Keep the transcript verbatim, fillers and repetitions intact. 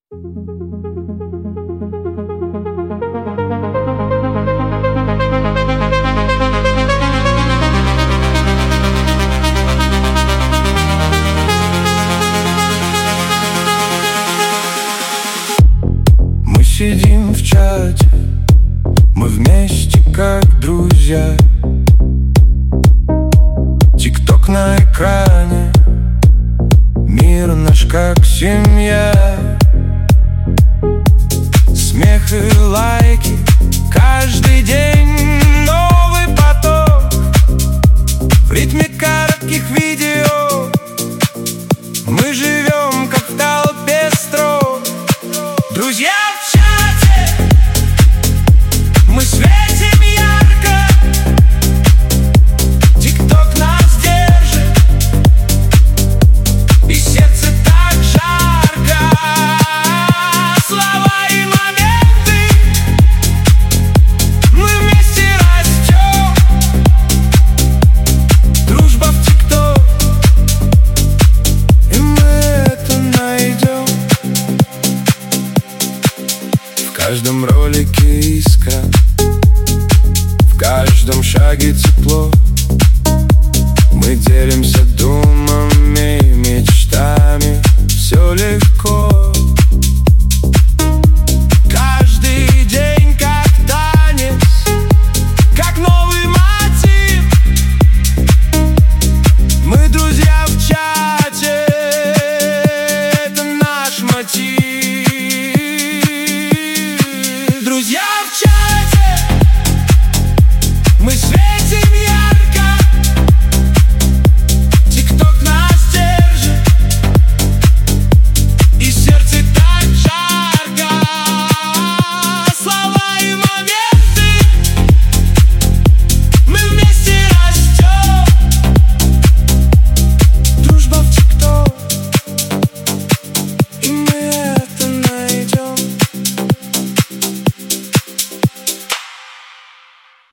Мы сидим в чате, мы вместе как друзья. Тик-ток на экране, мир наш как семья. Смех и лайки, каждый день новый поток. В ритме коротких видео мы живем как в толпе строк. Друзья в чате, мы светим ярко. Тик-ток нас держит, и сердце так жарко. Слова и моменты, мы вместе растем. Дружба в тик-ток, и мы это найдем. В каждом ролике искра, в каждом шаге тепло. Мы делимся